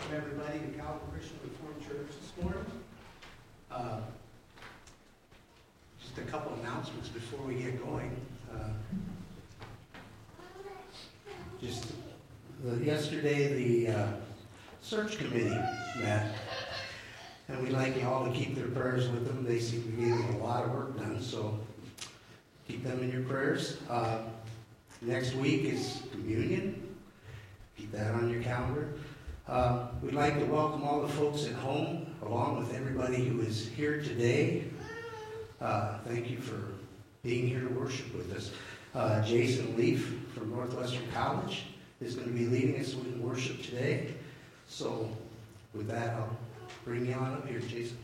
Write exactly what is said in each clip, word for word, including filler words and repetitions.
welcome everybody to Calvary Christian Reformed Church this morning. Uh, just a couple announcements before we get going. Uh, just uh, yesterday, the uh, search committee met, and we'd like you all to keep their prayers with them. They seem to be getting a lot of work done, so keep them in your prayers. Uh, next week is communion. Keep that on your calendar. Uh, we'd like to welcome all the folks at home, along with everybody who is here today. Uh, thank you for being here to worship with us. Uh, Jason Leaf from Northwestern College is going to be leading us in worship today. So with that, I'll bring you on up here, Jason.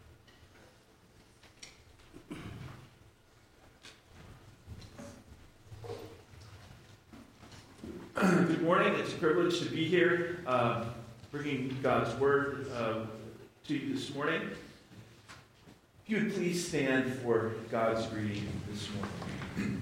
Good morning. It's a privilege to be here, uh, bringing God's Word uh, to you this morning. If you would please stand for God's reading this morning.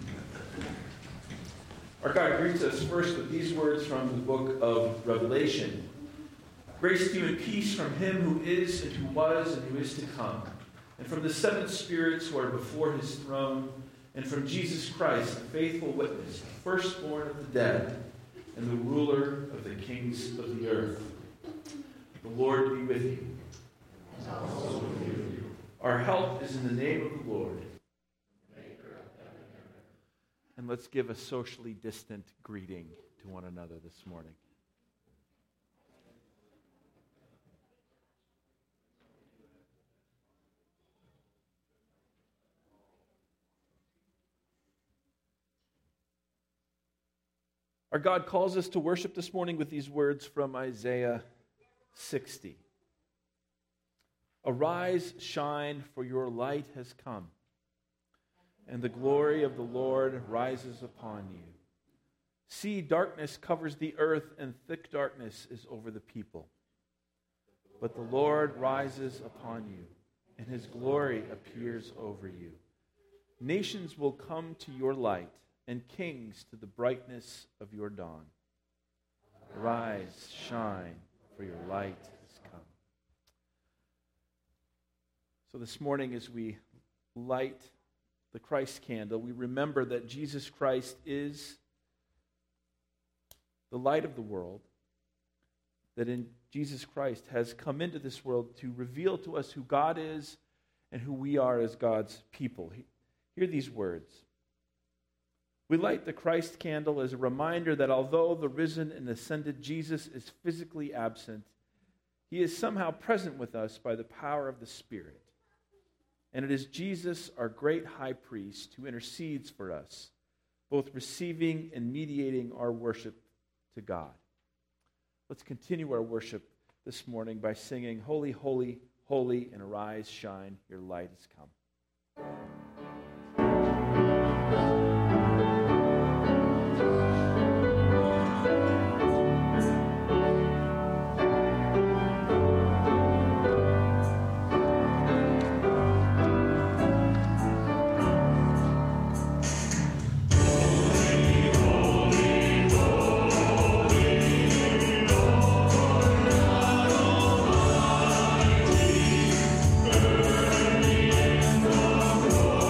Our God greets us first with these words from the book of Revelation. Grace to you and peace from Him who is and who was and who is to come, and from the seven spirits who are before His throne, and from Jesus Christ, the faithful witness, the firstborn of the dead, and the ruler of the kings of the earth. The Lord be with you. And also with you. Our help is in the name of the Lord. And let's give a socially distant greeting to one another this morning. Our God calls us to worship this morning with these words from Isaiah sixty. Arise, shine, for your light has come, and the glory of the Lord rises upon you. See, darkness covers the earth, and thick darkness is over the people. But the Lord rises upon you, and His glory appears over you. Nations will come to your light, and kings to the brightness of your dawn. Arise, shine, for your light has come. So this morning, as we light the Christ candle, we remember that Jesus Christ is the light of the world, that in Jesus Christ has come into this world to reveal to us who God is and who we are as God's people. Hear these words. We light the Christ candle as a reminder that although the risen and ascended Jesus is physically absent, He is somehow present with us by the power of the Spirit. And it is Jesus, our great high priest, who intercedes for us, both receiving and mediating our worship to God. Let's continue our worship this morning by singing, Holy, Holy, Holy, and arise, shine, your light has come. Burning in the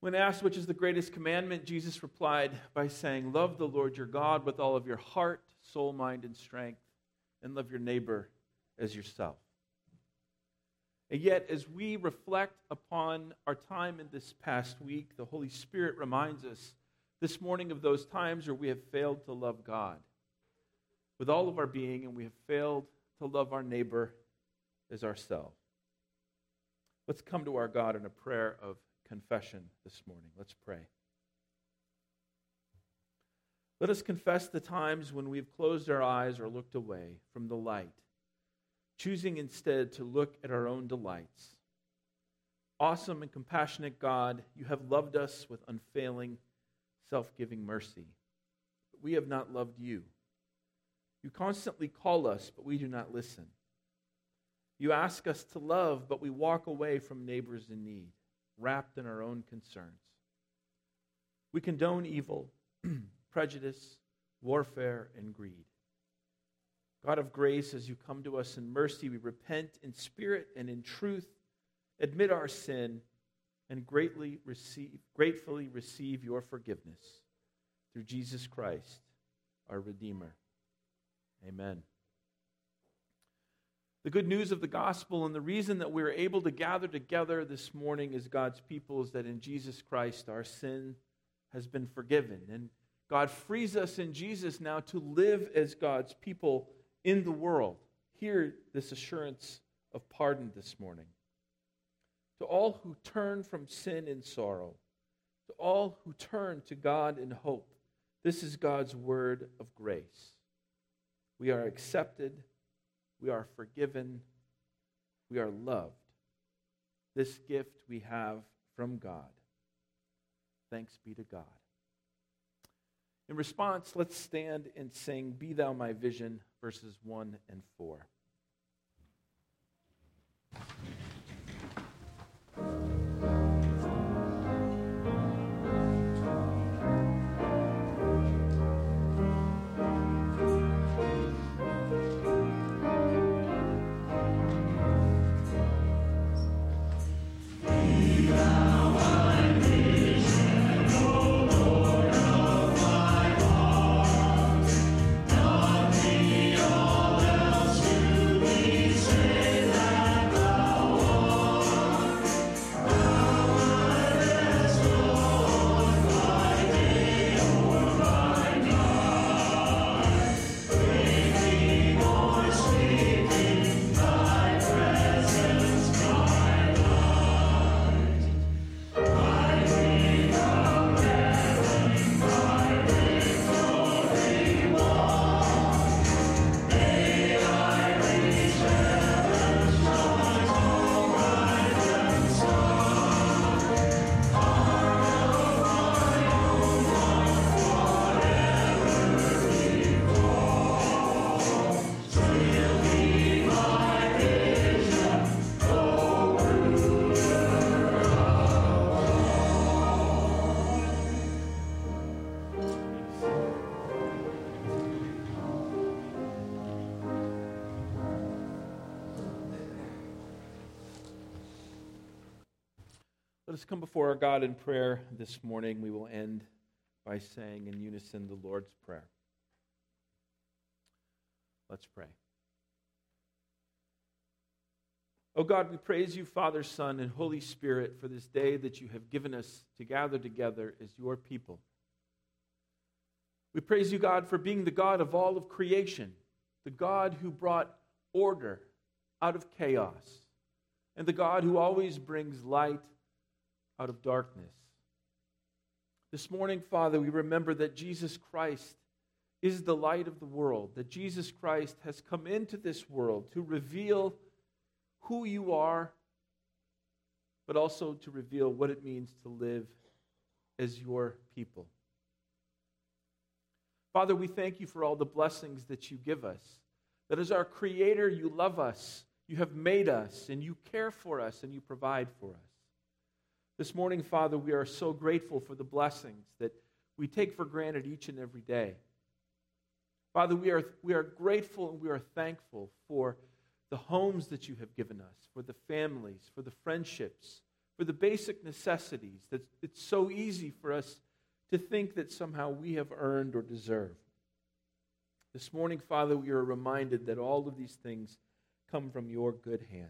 When asked which is the greatest commandment, Jesus replied by saying, love the Lord your God with all of your heart, soul, mind, and strength, and love your neighbor as yourself. And yet, as we reflect upon our time in this past week, the Holy Spirit reminds us this morning of those times where we have failed to love God with all of our being, and we have failed to love our neighbor as ourselves. Let's come to our God in a prayer of confession this morning. Let's pray. Let us confess the times when we've closed our eyes or looked away from the light, choosing instead to look at our own delights. Awesome and compassionate God, you have loved us with unfailing, self-giving mercy. But we have not loved you. You constantly call us, but we do not listen. You ask us to love, but we walk away from neighbors in need, wrapped in our own concerns. We condone evil, prejudice, warfare, and greed. God of grace, as you come to us in mercy, we repent in spirit and in truth, admit our sin, and greatly receive, gratefully receive your forgiveness through Jesus Christ, our Redeemer. Amen. The good news of the gospel and the reason that we're able to gather together this morning as God's people is that in Jesus Christ our sin has been forgiven. And God frees us in Jesus now to live as God's people in the world. Hear this assurance of pardon this morning. To all who turn from sin and sorrow, to all who turn to God in hope, this is God's word of grace. We are accepted. We are forgiven. We are loved. This gift we have from God. Thanks be to God. In response, let's stand and sing, Be Thou My Vision, verses one and four. Let us come before our God in prayer this morning. We will end by saying in unison the Lord's Prayer. Let's pray. Oh God, we praise you, Father, Son, and Holy Spirit, for this day that you have given us to gather together as your people. We praise you, God, for being the God of all of creation, the God who brought order out of chaos, and the God who always brings light out of darkness. This morning, Father, we remember that Jesus Christ is the light of the world, that Jesus Christ has come into this world to reveal who you are, but also to reveal what it means to live as your people. Father, we thank you for all the blessings that you give us, that as our Creator, you love us, you have made us, and you care for us, and you provide for us. This morning, Father, we are so grateful for the blessings that we take for granted each and every day. Father, we are, we are grateful and we are thankful for the homes that you have given us, for the families, for the friendships, for the basic necessities that it's so easy for us to think that somehow we have earned or deserved. This morning, Father, we are reminded that all of these things come from your good hand.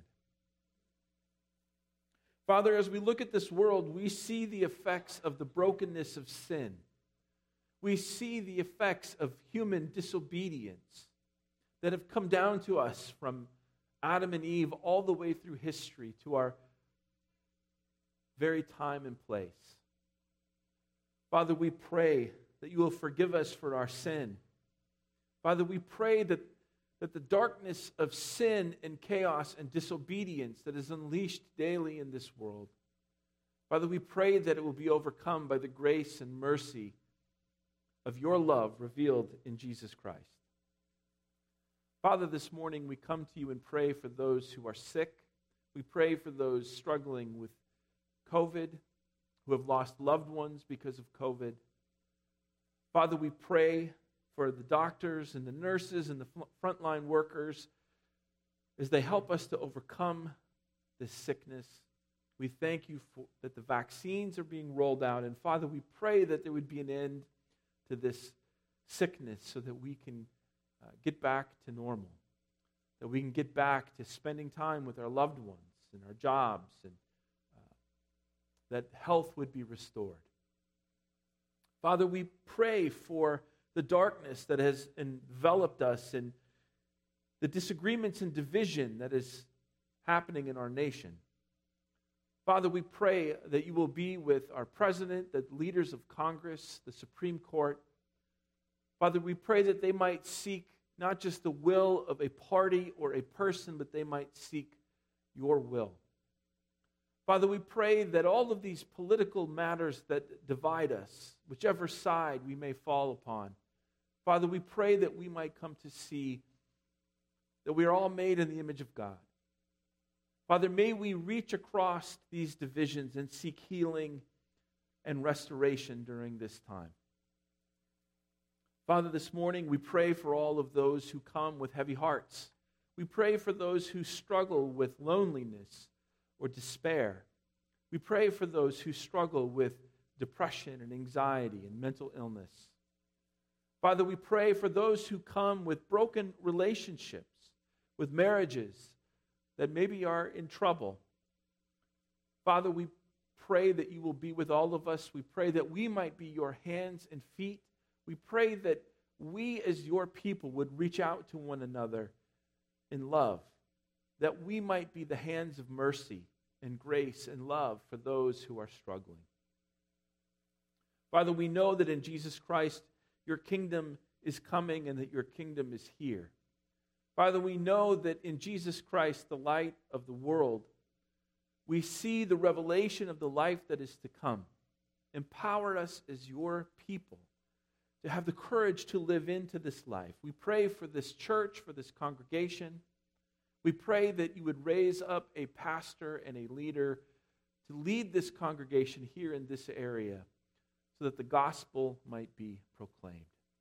Father, as we look at this world, we see the effects of the brokenness of sin. We see the effects of human disobedience that have come down to us from Adam and Eve all the way through history to our very time and place. Father, we pray that you will forgive us for our sin. Father, we pray that, that the darkness of sin and chaos and disobedience that is unleashed daily in this world, Father, we pray that it will be overcome by the grace and mercy of your love revealed in Jesus Christ. Father, this morning we come to you and pray for those who are sick. We pray for those struggling with COVID, who have lost loved ones because of COVID. Father, we pray for the doctors and the nurses and the frontline workers as they help us to overcome this sickness. We thank you for that the vaccines are being rolled out. And Father, we pray that there would be an end to this sickness so that we can uh, get back to normal, that we can get back to spending time with our loved ones and our jobs, and uh, that health would be restored. Father, we pray for the darkness that has enveloped us and the disagreements and division that is happening in our nation. Father, we pray that you will be with our president, the leaders of Congress, the Supreme Court. Father, we pray that they might seek not just the will of a party or a person, but they might seek your will. Father, we pray that all of these political matters that divide us, whichever side we may fall upon, Father, we pray that we might come to see that we are all made in the image of God. Father, may we reach across these divisions and seek healing and restoration during this time. Father, this morning we pray for all of those who come with heavy hearts. We pray for those who struggle with loneliness or despair. We pray for those who struggle with depression and anxiety and mental illness. Father, we pray for those who come with broken relationships, with marriages that maybe are in trouble. Father, we pray that you will be with all of us. We pray that we might be your hands and feet. We pray that we as your people would reach out to one another in love, that we might be the hands of mercy and grace and love for those who are struggling. Father, we know that in Jesus Christ, your kingdom is coming and that your kingdom is here. Father, we know that in Jesus Christ, the light of the world, we see the revelation of the life that is to come. Empower us as your people to have the courage to live into this life. We pray for this church, for this congregation. We pray that you would raise up a pastor and a leader to lead this congregation here in this area so that the gospel might be proclaimed.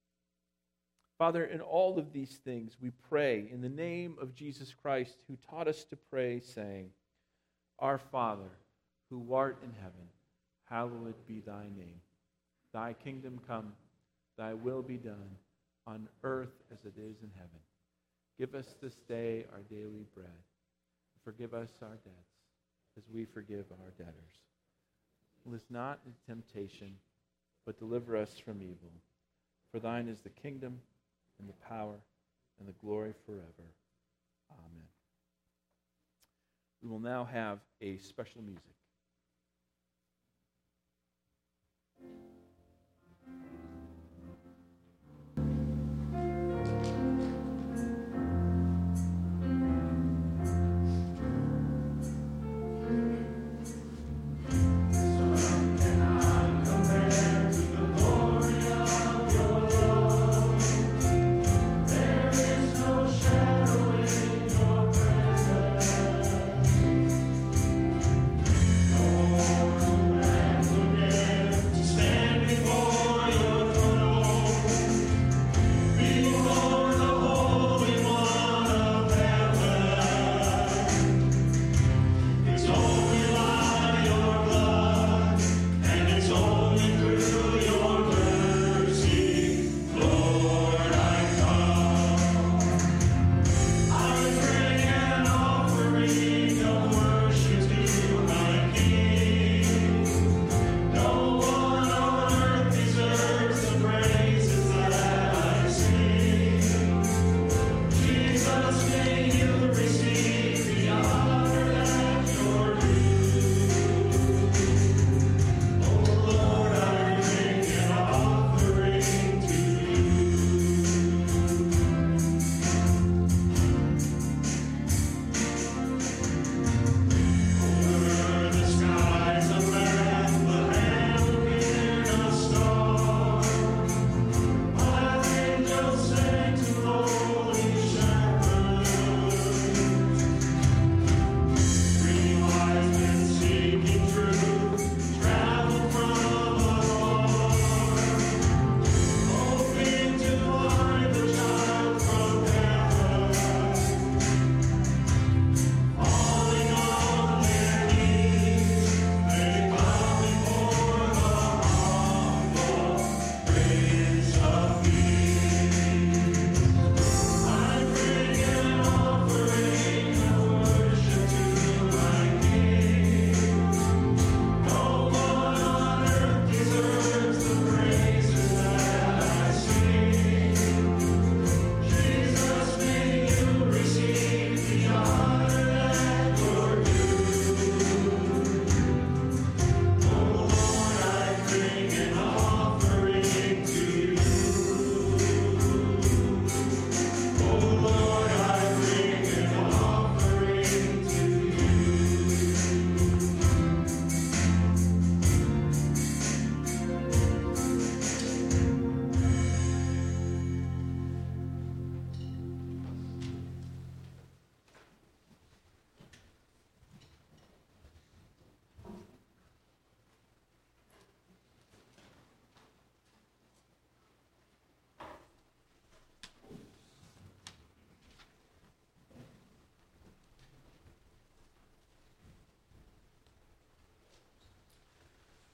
Father, in all of these things, we pray in the name of Jesus Christ, who taught us to pray, saying, Our Father, who art in heaven, hallowed be thy name. Thy kingdom come, thy will be done, on earth as it is in heaven. Give us this day our daily bread. Forgive us our debts, as we forgive our debtors. Lead us not into temptation, but deliver us from evil. For thine is the kingdom, and the power, and the glory forever. Amen. We will now have a special music.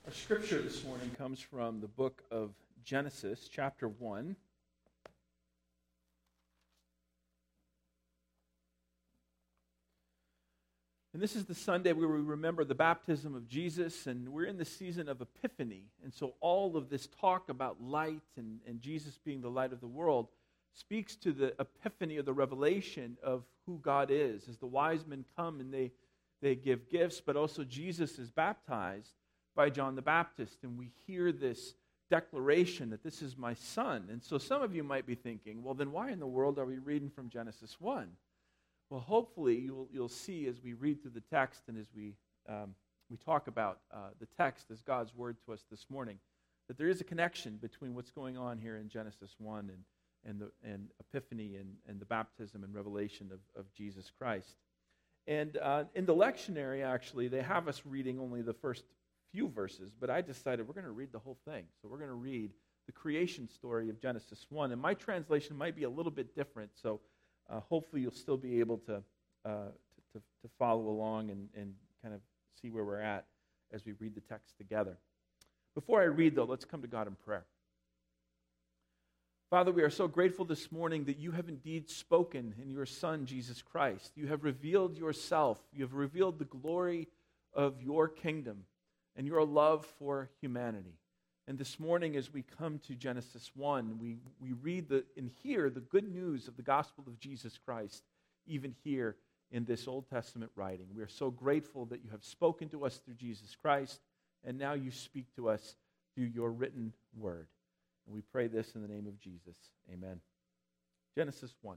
Our scripture this morning comes from the book of Genesis, chapter one. And this is the Sunday where we remember the baptism of Jesus, and we're in the season of Epiphany. And so all of this talk about light and, and Jesus being the light of the world speaks to the epiphany or the revelation of who God is. As the wise men come and they, they give gifts, but also Jesus is baptized by John the Baptist. And we hear this declaration that this is my son. And so some of you might be thinking, well, then why in the world are we reading from Genesis one? Well, hopefully you'll, you'll see as we read through the text and as we, um, we talk about uh, the text as God's word to us this morning, that there is a connection between what's going on here in Genesis one and and the and Epiphany and, and the baptism and revelation of, of Jesus Christ. And uh, in the lectionary, actually, they have us reading only the first few verses, but I decided we're going to read the whole thing. So we're going to read the creation story of Genesis one. And my translation might be a little bit different, so uh, hopefully you'll still be able to, uh, to, to, to follow along and, and kind of see where we're at as we read the text together. Before I read, though, let's come to God in prayer. Father, we are so grateful this morning that you have indeed spoken in your Son, Jesus Christ. You have revealed yourself. You have revealed the glory of your kingdom and your love for humanity. And this morning, as we come to Genesis one, we, we read the, and hear the good news of the gospel of Jesus Christ, even here in this Old Testament writing. We are so grateful that you have spoken to us through Jesus Christ, and now you speak to us through your written word. And we pray this in the name of Jesus. Amen. Genesis one.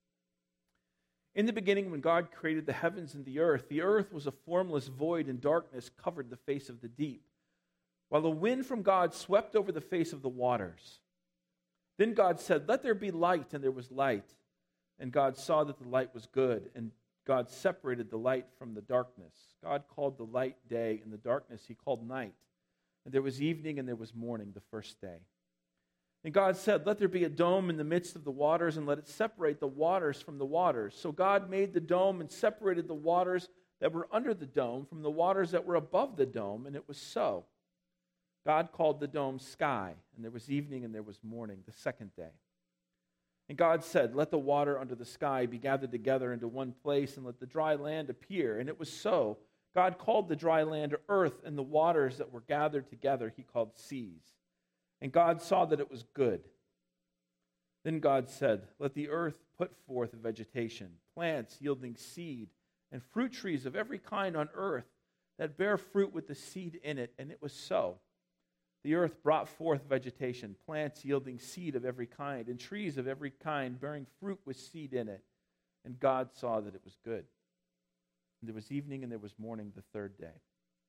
In the beginning, when God created the heavens and the earth, the earth was a formless void, and darkness covered the face of the deep, while the wind from God swept over the face of the waters. Then God said, "Let there be light," and there was light. And God saw that the light was good, and God separated the light from the darkness. God called the light day, and the darkness he called night. And there was evening, and there was morning, the first day. And God said, "Let there be a dome in the midst of the waters, and let it separate the waters from the waters." So God made the dome and separated the waters that were under the dome from the waters that were above the dome, and it was so. God called the dome sky, and there was evening and there was morning, the second day. And God said, "Let the water under the sky be gathered together into one place, and let the dry land appear." And it was so. God called the dry land earth, and the waters that were gathered together he called seas. And God saw that it was good. Then God said, "Let the earth put forth vegetation, plants yielding seed, and fruit trees of every kind on earth that bear fruit with the seed in it." And it was so. The earth brought forth vegetation, plants yielding seed of every kind, and trees of every kind bearing fruit with seed in it. And God saw that it was good. And there was evening and there was morning the third day.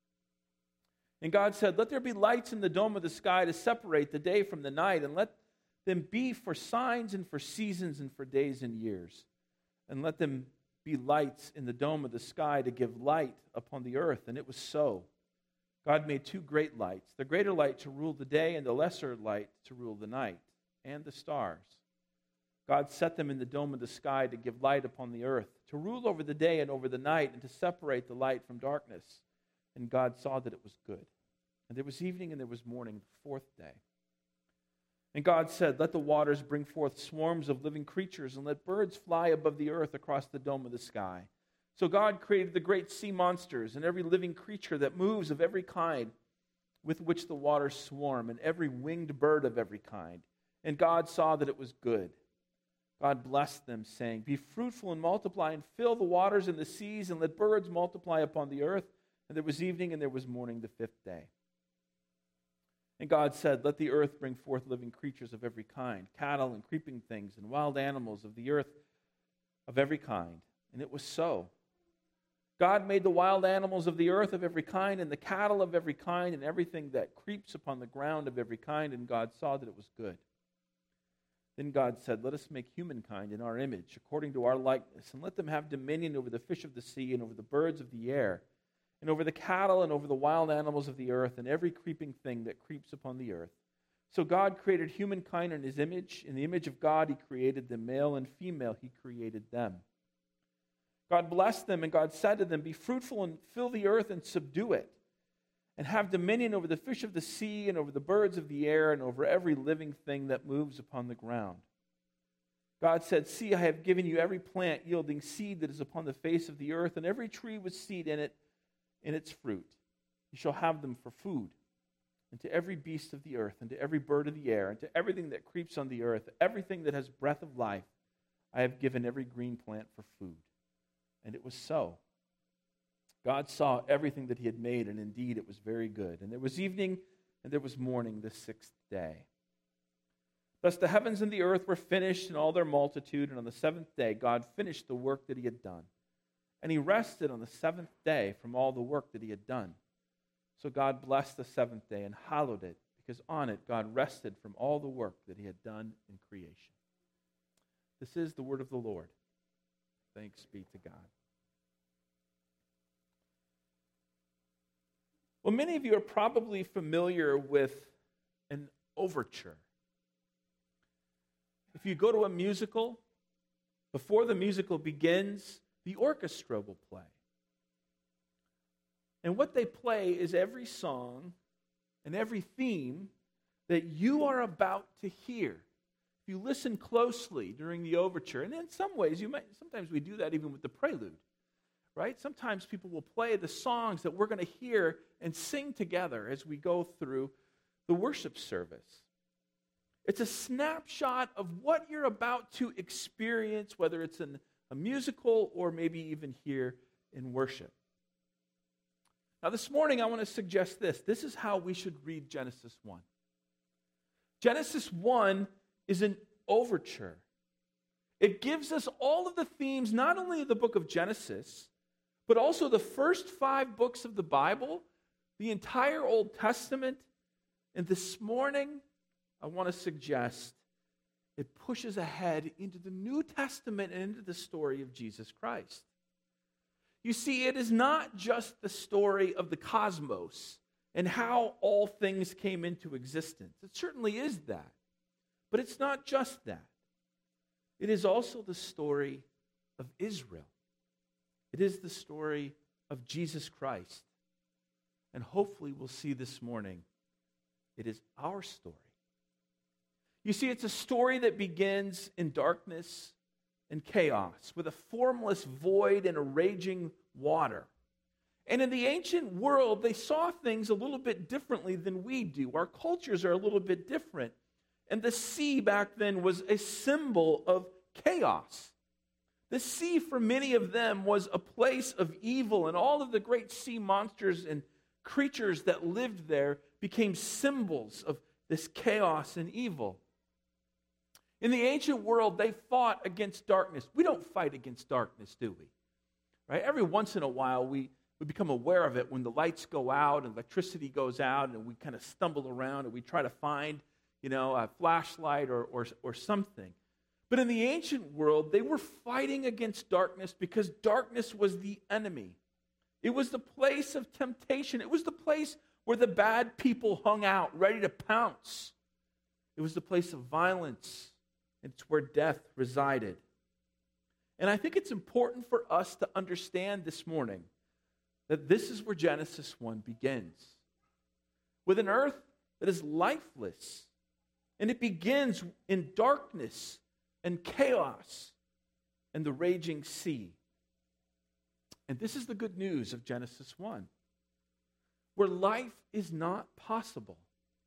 And God said, "Let there be lights in the dome of the sky to separate the day from the night, and let them be for signs and for seasons and for days and years. And let them be lights in the dome of the sky to give light upon the earth." And it was so. God made two great lights, the greater light to rule the day and the lesser light to rule the night, and the stars. God set them in the dome of the sky to give light upon the earth, to rule over the day and over the night, and to separate the light from darkness. And God saw that it was good. And there was evening and there was morning, the fourth day. And God said, "Let the waters bring forth swarms of living creatures, and let birds fly above the earth across the dome of the sky." So God created the great sea monsters and every living creature that moves of every kind with which the waters swarm, and every winged bird of every kind. And God saw that it was good. God blessed them, saying, "Be fruitful and multiply, and fill the waters and the seas, and let birds multiply upon the earth." And there was evening and there was morning the fifth day. And God said, "Let the earth bring forth living creatures of every kind, cattle and creeping things, and wild animals of the earth of every kind." And it was so. God made the wild animals of the earth of every kind, and the cattle of every kind, and everything that creeps upon the ground of every kind, and God saw that it was good. Then God said, "Let us make humankind in our image, according to our likeness, and let them have dominion over the fish of the sea, and over the birds of the air, and over the cattle, and over the wild animals of the earth, and every creeping thing that creeps upon the earth." So God created humankind in his image. In the image of God he created them, male and female he created them. God blessed them, and God said to them, "Be fruitful and fill the earth and subdue it, and have dominion over the fish of the sea and over the birds of the air and over every living thing that moves upon the ground. God said, see, I have given you every plant yielding seed that is upon the face of the earth, and every tree with seed in it, in its fruit. You shall have them for food. And to every beast of the earth, and to every bird of the air, and to everything that creeps on the earth, everything that has breath of life, I have given every green plant for food. And it was so. God saw everything that he had made, and indeed it was very good. And there was evening, and there was morning the sixth day. Thus the heavens and the earth were finished in all their multitude, and on the seventh day God finished the work that he had done. And he rested on the seventh day from all the work that he had done. So God blessed the seventh day and hallowed it, because on it God rested from all the work that he had done in creation. This is the word of the Lord. Thanks be to God. Well, many of you are probably familiar with an overture. If you go to a musical, before the musical begins, the orchestra will play. And what they play is every song and every theme that you are about to hear. If you listen closely during the overture, and in some ways, you might, sometimes we do that even with the prelude, right? Sometimes people will play the songs that we're going to hear and sing together as we go through the worship service. It's a snapshot of what you're about to experience, whether it's in a musical or maybe even here in worship. Now, this morning, I want to suggest this. This is how we should read Genesis one. Genesis one is an overture. It gives us all of the themes, not only of the book of Genesis, but also the first five books of the Bible, the entire Old Testament. And this morning, I want to suggest it pushes ahead into the New Testament and into the story of Jesus Christ. You see, it is not just the story of the cosmos and how all things came into existence. It certainly is that. But it's not just that. It is also the story of Israel. It is the story of Jesus Christ. And hopefully we'll see this morning, it is our story. You see, it's a story that begins in darkness and chaos, with a formless void and a raging water. And in the ancient world, they saw things a little bit differently than we do. Our cultures are a little bit different. And the sea back then was a symbol of chaos. The sea, for many of them, was a place of evil, and all of the great sea monsters and creatures that lived there became symbols of this chaos and evil. In the ancient world, they fought against darkness. We don't fight against darkness, do we? Right? Every once in a while, we, we become aware of it when the lights go out and electricity goes out, and we kind of stumble around and we try to find, you know, a flashlight or, or, or something. But in the ancient world, they were fighting against darkness because darkness was the enemy. It was the place of temptation. It was the place where the bad people hung out, ready to pounce. It was the place of violence. It's where death resided. And I think it's important for us to understand this morning that this is where Genesis one begins. With an earth that is lifeless. And it begins in darkness and chaos and the raging sea. And this is the good news of Genesis one. Where life is not possible,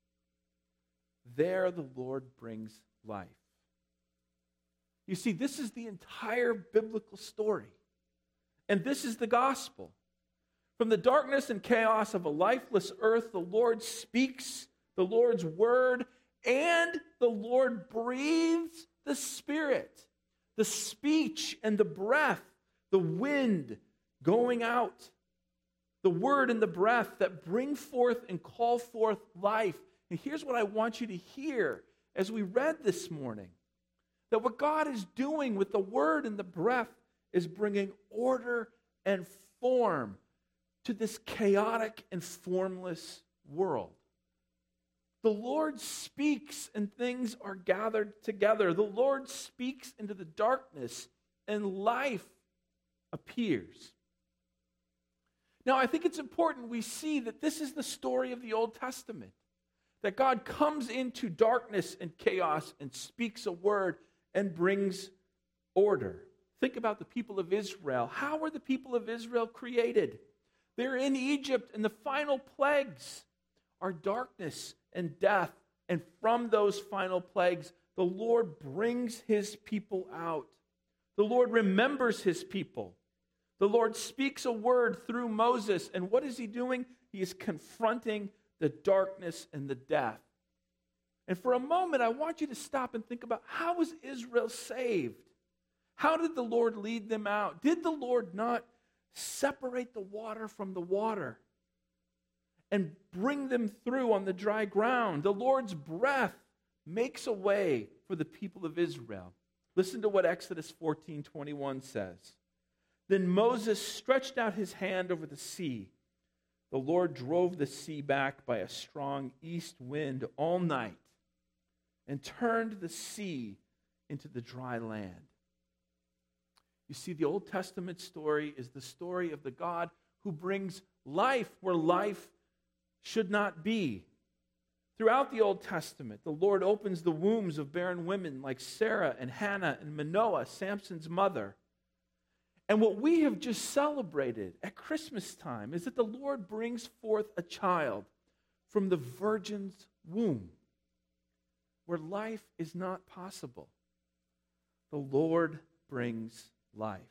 there the Lord brings life. You see, this is the entire biblical story. And this is the gospel. From the darkness and chaos of a lifeless earth, the Lord speaks the Lord's word, and the Lord breathes the Spirit, the speech and the breath, the wind going out, the word and the breath that bring forth and call forth life. And here's what I want you to hear as we read this morning. That what God is doing with the word and the breath is bringing order and form to this chaotic and formless world. The Lord speaks and things are gathered together. The Lord speaks into the darkness and life appears. Now, I think it's important we see that this is the story of the Old Testament, that God comes into darkness and chaos and speaks a word and brings order. Think about the people of Israel. How were the people of Israel created? They're in Egypt, and the final plagues are darkness and death. And from those final plagues, the Lord brings his people out. The Lord remembers his people. The Lord speaks a word through Moses. And what is he doing? He is confronting the darkness and the death. And for a moment, I want you to stop and think about, how was Israel saved? How did the Lord lead them out? Did the Lord not separate the water from the water and bring them through on the dry ground? The Lord's breath makes a way for the people of Israel. Listen to what Exodus fourteen twenty-one says. Then Moses stretched out his hand over the sea. The Lord drove the sea back by a strong east wind all night and turned the sea into the dry land. You see, the Old Testament story is the story of the God who brings life where life should not be. Throughout the Old Testament, the Lord opens the wombs of barren women like Sarah and Hannah and Manoah, Samson's mother. And what we have just celebrated at Christmas time is that the Lord brings forth a child from the virgin's womb where life is not possible. The Lord brings life.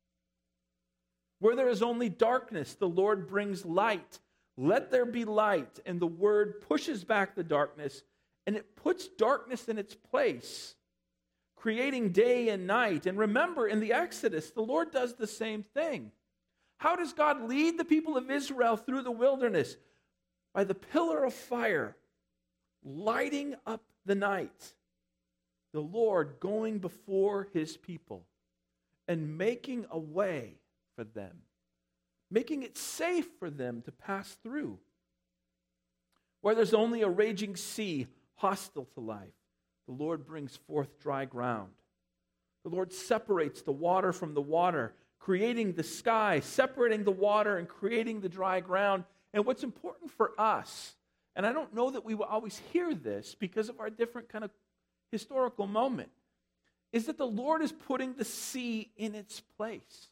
Where there is only darkness, the Lord brings light. Let there be light. And the word pushes back the darkness, and it puts darkness in its place, creating day and night. And remember, in the Exodus, the Lord does the same thing. How does God lead the people of Israel through the wilderness? By the pillar of fire, lighting up the night. The Lord going before his people and making a way for them, making it safe for them to pass through. Where there's only a raging sea hostile to life, the Lord brings forth dry ground. The Lord separates the water from the water, creating the sky, separating the water and creating the dry ground. And what's important for us, and I don't know that we will always hear this because of our different kind of historical moment, is that the Lord is putting the sea in its place.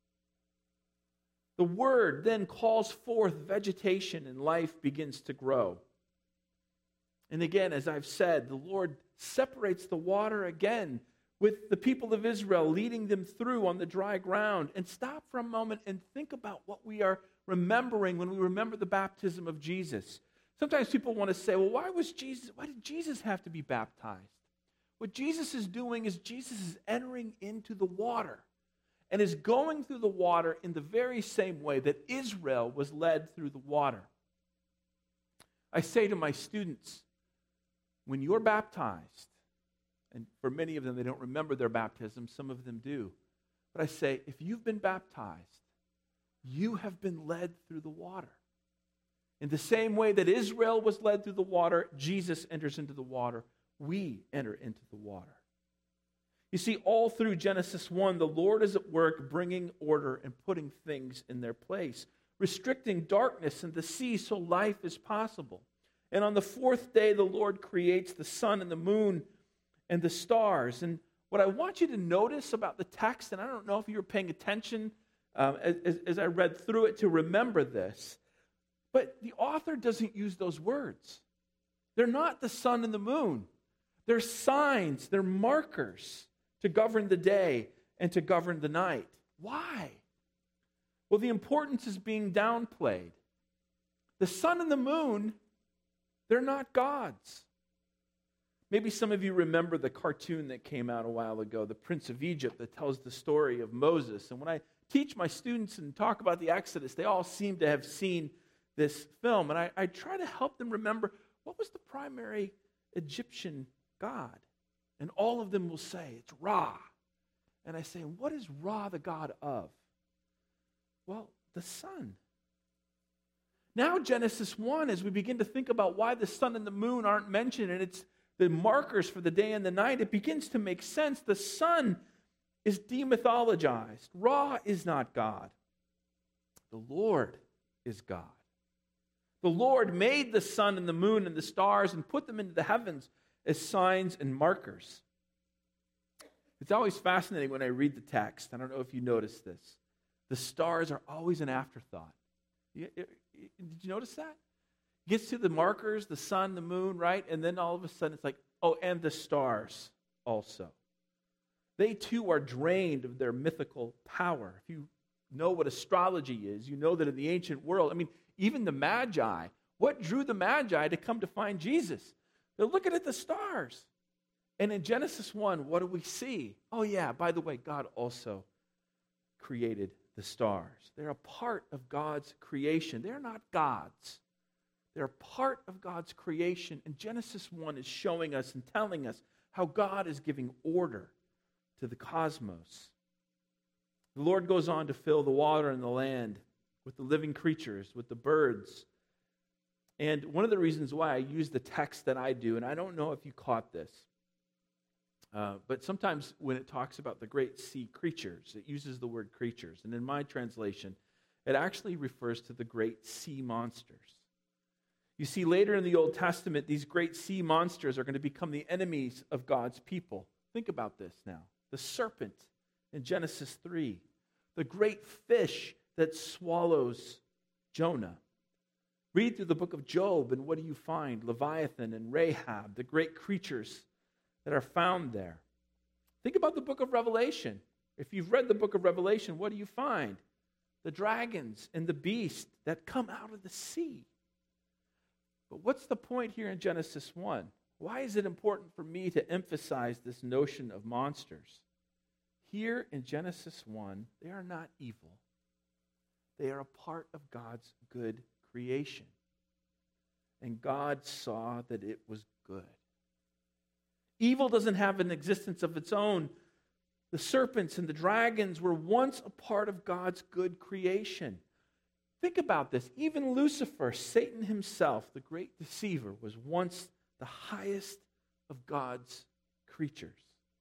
The word then calls forth vegetation and life begins to grow. And again, as I've said, the Lord separates the water again with the people of Israel, leading them through on the dry ground. And stop for a moment and think about what we are remembering when we remember the baptism of Jesus. Sometimes people want to say, well, why was Jesus, why did Jesus have to be baptized? What Jesus is doing is Jesus is entering into the water and is going through the water in the very same way that Israel was led through the water. I say to my students, when you're baptized, and for many of them, they don't remember their baptism, some of them do, but I say, if you've been baptized, you have been led through the water. In the same way that Israel was led through the water, Jesus enters into the water. We enter into the water. You see, all through Genesis one, the Lord is at work bringing order and putting things in their place, restricting darkness in the sea so life is possible. And on the fourth day, the Lord creates the sun and the moon and the stars. And what I want you to notice about the text, and I don't know if you were paying attention um, as, as I read through it to remember this, but the author doesn't use those words. They're not the sun and the moon. They're signs, they're markers to govern the day and to govern the night. Why? Well, the importance is being downplayed. The sun and the moon, they're not gods. Maybe some of you remember the cartoon that came out a while ago, The Prince of Egypt, that tells the story of Moses. And when I teach my students and talk about the Exodus, they all seem to have seen this film. And I, I try to help them remember, what was the primary Egyptian god? And all of them will say, it's Ra. And I say, what is Ra the god of? Well, the sun. Now Genesis one, as we begin to think about why the sun and the moon aren't mentioned, and it's the markers for the day and the night, it begins to make sense. The sun is demythologized. Ra is not God. The Lord is God. The Lord made the sun and the moon and the stars and put them into the heavens as signs and markers. It's always fascinating when I read the text. I don't know if you notice this. The stars are always an afterthought. Did you notice that? It gets to the markers, the sun, the moon, right? And then all of a sudden it's like, oh, and the stars also. They too are drained of their mythical power. If you know what astrology is, you know that in the ancient world, I mean, even the Magi, what drew the Magi to come to find Jesus? They're looking at the stars. And in Genesis one, what do we see? Oh yeah, by the way, God also created the stars. They're a part of God's creation. They're not gods. They're a part of God's creation. And Genesis one is showing us and telling us how God is giving order to the cosmos. The Lord goes on to fill the water and the land with the living creatures, with the birds. And one of the reasons why I use the text that I do, and I don't know if you caught this, uh, but sometimes when it talks about the great sea creatures, it uses the word creatures. And in my translation, it actually refers to the great sea monsters. You see, later in the Old Testament, these great sea monsters are going to become the enemies of God's people. Think about this now. The serpent in Genesis three, the great fish that swallows Jonah. Read through the book of Job, and what do you find? Leviathan and Rahab, the great creatures that are found there. Think about the book of Revelation. If you've read the book of Revelation, what do you find? The dragons and the beast that come out of the sea. But what's the point here in Genesis one? Why is it important for me to emphasize this notion of monsters? Here in Genesis one, they are not evil. They are a part of God's good creation. And God saw that it was good. Evil doesn't have an existence of its own. The serpents and the dragons were once a part of God's good creation. Think about this. Even Lucifer, Satan himself, the great deceiver, was once the highest of God's creatures.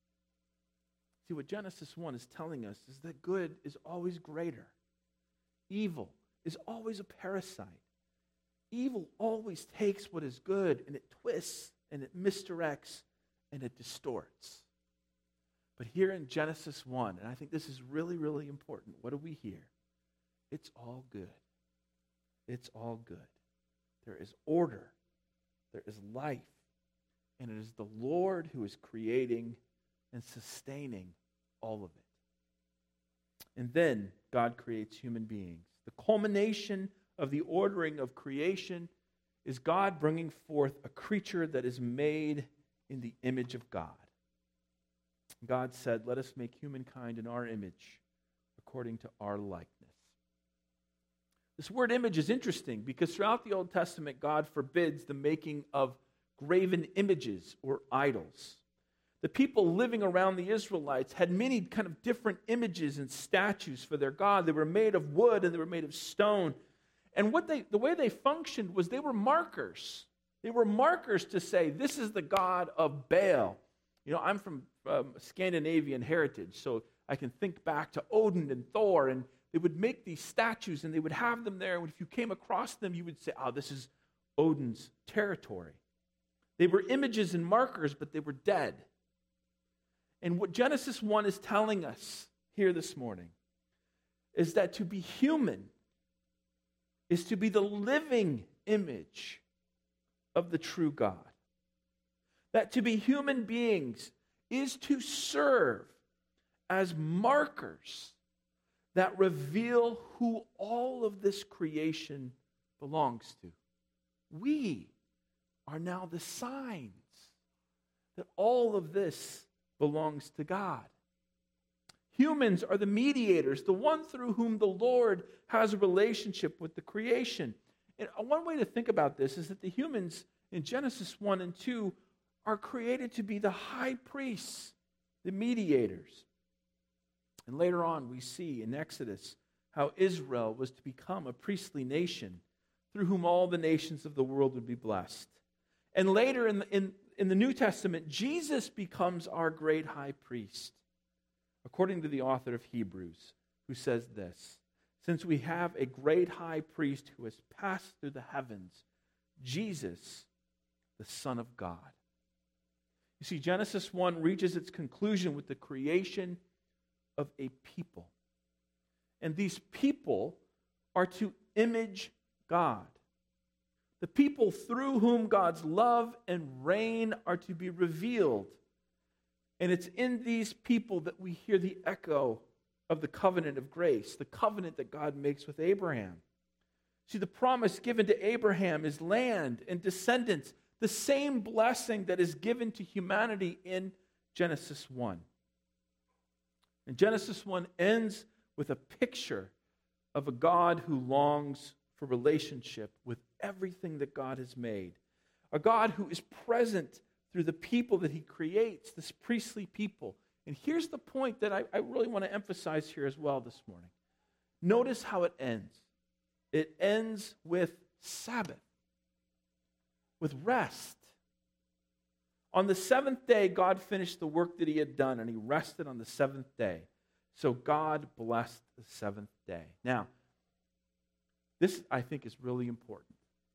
See, what Genesis one is telling us is that good is always greater. Evil is always a parasite. Evil always takes what is good and it twists and it misdirects and it distorts. But here in Genesis one, and I think this is really, really important, what do we hear? It's all good. It's all good. There is order. There is life. And it is the Lord who is creating and sustaining all of it. And then God creates human beings. The culmination of the ordering of creation is God bringing forth a creature that is made in the image of God. God said, "Let us make humankind in our image, according to our likeness." This word image is interesting because throughout the Old Testament, God forbids the making of graven images or idols. The people living around the Israelites had many kind of different images and statues for their God. They were made of wood and they were made of stone. And what they, the way they functioned was they were markers. They were markers to say, this is the God of Baal. You know, I'm from um, Scandinavian heritage, so I can think back to Odin and Thor, and they would make these statues and they would have them there. And if you came across them, you would say, oh, this is Odin's territory. They were images and markers, but they were dead. And what Genesis one is telling us here this morning is that to be human is to be the living image of the true God. That to be human beings is to serve as markers that reveal who all of this creation belongs to. We are now the signs that all of this belongs to God. Humans are the mediators, the one through whom the Lord has a relationship with the creation. And one way to think about this is that the humans in Genesis one and two are created to be the high priests, the mediators. And later on we see in Exodus how Israel was to become a priestly nation through whom all the nations of the world would be blessed. And later in the, in, in the New Testament, Jesus becomes our great high priest, according to the author of Hebrews, who says this, since we have a great high priest who has passed through the heavens, Jesus, the Son of God. You see, Genesis one reaches its conclusion with the creation of a people. And these people are to image God. The people through whom God's love and reign are to be revealed. And it's in these people that we hear the echo of the covenant of grace, the covenant that God makes with Abraham. See, the promise given to Abraham is land and descendants, the same blessing that is given to humanity in Genesis one. And Genesis one ends with a picture of a God who longs for relationship with everything that God has made. A God who is present through the people that he creates, this priestly people. And here's the point that I, I really want to emphasize here as well this morning. Notice how it ends. It ends with Sabbath, with rest. On the seventh day, God finished the work that he had done, and he rested on the seventh day. So God blessed the seventh day. Now, this, I think, is really important.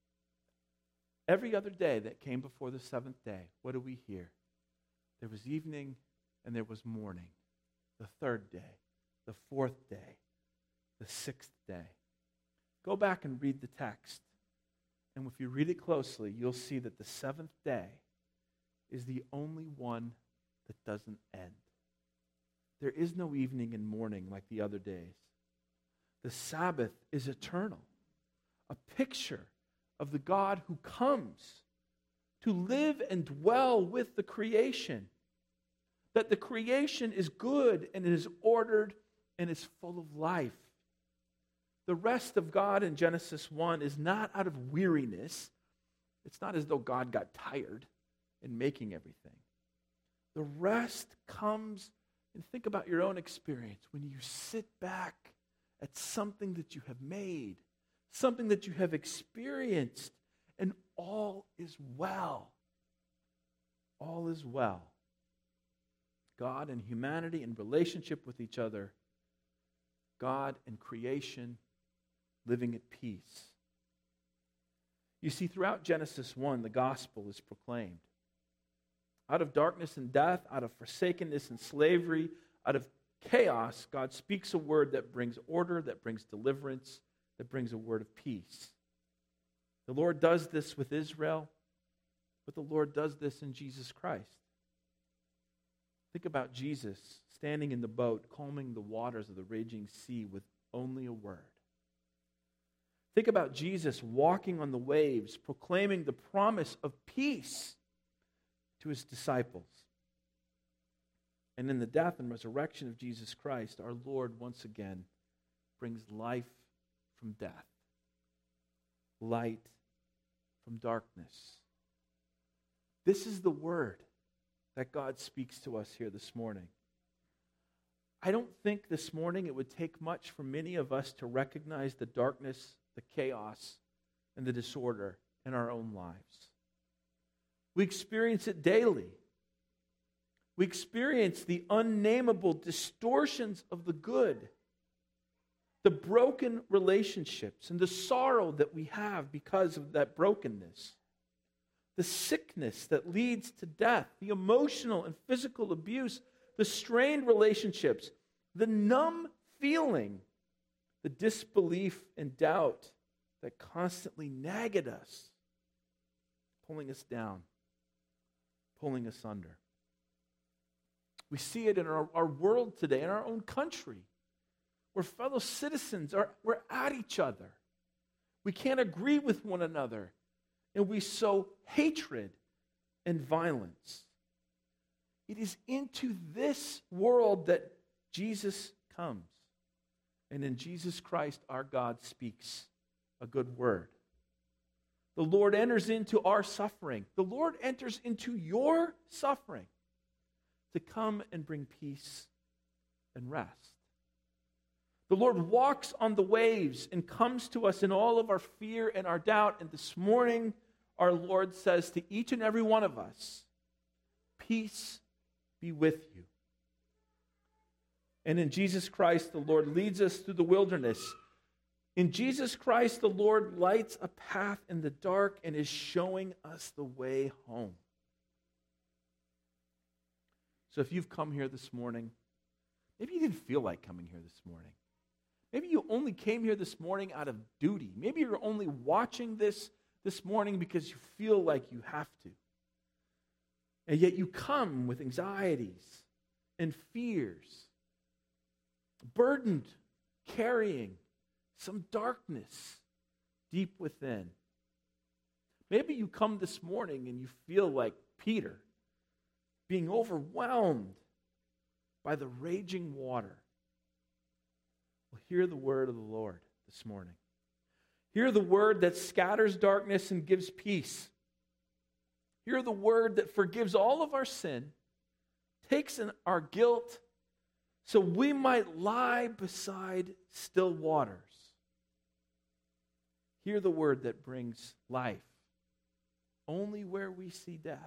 Every other day that came before the seventh day, what do we hear? There was evening and there was morning. The third day, the fourth day, the sixth day. Go back and read the text. And if you read it closely, you'll see that the seventh day is the only one that doesn't end. There is no evening and morning like the other days. The Sabbath is eternal, a picture of the God who comes to live and dwell with the creation. That the creation is good and it is ordered and is full of life. The rest of God in Genesis one is not out of weariness. It's not as though God got tired in making everything. The rest comes, and think about your own experience, when you sit back at something that you have made, something that you have experienced, and all is well. All is well. God and humanity in relationship with each other. God and creation living at peace. You see, throughout Genesis one, the gospel is proclaimed. Out of darkness and death, out of forsakenness and slavery, out of chaos, God speaks a word that brings order, that brings deliverance, that brings a word of peace. The Lord does this with Israel, but the Lord does this in Jesus Christ. Think about Jesus standing in the boat, calming the waters of the raging sea with only a word. Think about Jesus walking on the waves, proclaiming the promise of peace to his disciples. And in the death and resurrection of Jesus Christ, our Lord once again brings life from death, light from darkness. This is the word that God speaks to us here this morning. I don't think this morning it would take much for many of us to recognize the darkness, the chaos, and the disorder in our own lives. We experience it daily. We experience the unnameable distortions of the good, the broken relationships, and the sorrow that we have because of that brokenness, the sickness that leads to death, the emotional and physical abuse, the strained relationships, the numb feeling, the disbelief and doubt that constantly nag at us, pulling us down, pulling us under. We see it in our, our world today, in our own country, where fellow citizens are we're at each other. We can't agree with one another, and we sow hatred and violence. It is into this world that Jesus comes. And in Jesus Christ, our God speaks a good word. The Lord enters into our suffering. The Lord enters into your suffering to come and bring peace and rest. The Lord walks on the waves and comes to us in all of our fear and our doubt. And this morning, our Lord says to each and every one of us, peace be with you. And in Jesus Christ, the Lord leads us through the wilderness In Jesus Christ, the Lord lights a path in the dark and is showing us the way home. So if you've come here this morning, maybe you didn't feel like coming here this morning. Maybe you only came here this morning out of duty. Maybe you're only watching this this morning because you feel like you have to. And yet you come with anxieties and fears, burdened, carrying some darkness deep within. Maybe you come this morning and you feel like Peter, being overwhelmed by the raging water. Well, hear the word of the Lord this morning. Hear the word that scatters darkness and gives peace. Hear the word that forgives all of our sin, takes in our guilt, so we might lie beside still waters. Hear the word that brings life, only where we see death.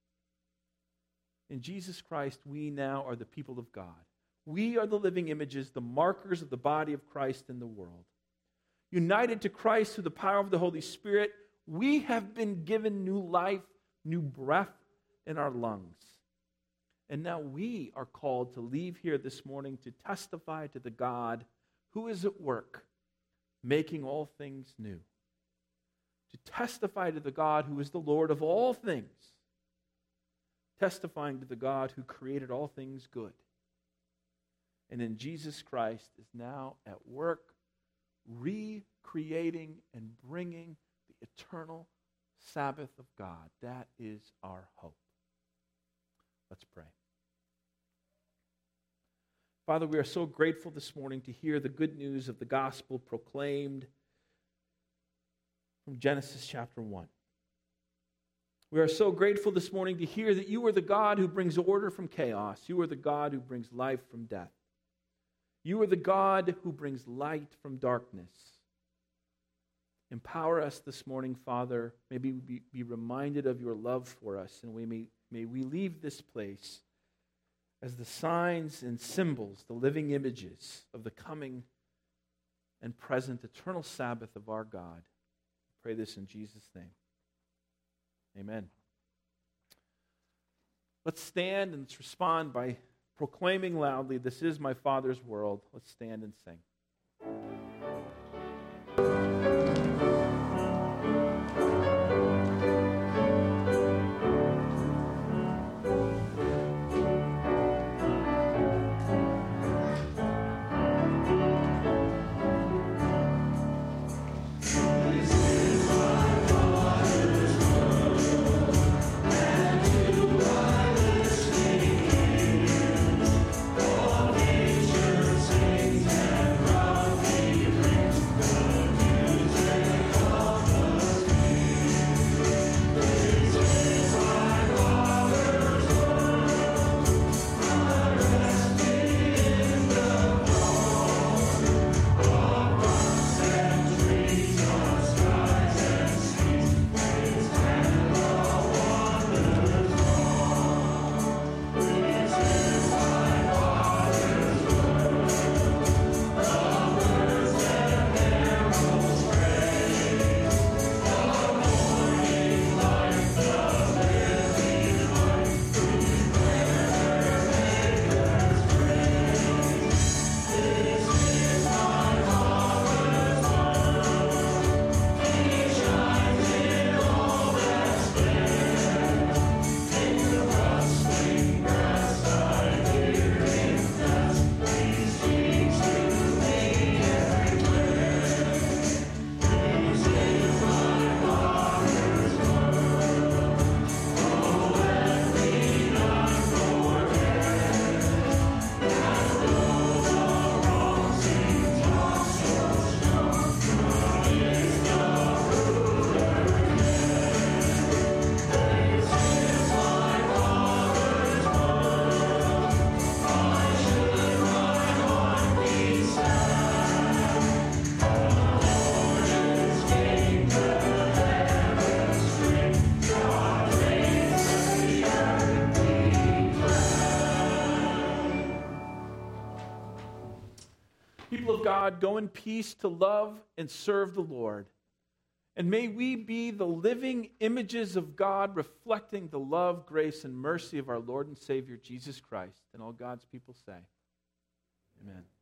In Jesus Christ, we now are the people of God. We are the living images, the markers of the body of Christ in the world. United to Christ through the power of the Holy Spirit, we have been given new life, new breath in our lungs. And now we are called to leave here this morning to testify to the God who is at work, making all things new. To testify to the God who is the Lord of all things. Testifying to the God who created all things good. And in Jesus Christ is now at work recreating and bringing the eternal Sabbath of God. That is our hope. Let's pray. Father, we are so grateful this morning to hear the good news of the gospel proclaimed from Genesis chapter one. We are so grateful this morning to hear that you are the God who brings order from chaos. You are the God who brings life from death. You are the God who brings light from darkness. Empower us this morning, Father. May we be, be reminded of your love for us, and we may, may we leave this place as the signs and symbols, the living images of the coming and present eternal Sabbath of our God. I pray this in Jesus' name. Amen. Let's stand and let's respond by proclaiming loudly, "This is my Father's world." Let's stand and sing. All nature sings and God. Go in peace to love and serve the Lord. And may we be the living images of God, reflecting the love, grace, and mercy of our Lord and Savior, Jesus Christ. And all God's people say, amen.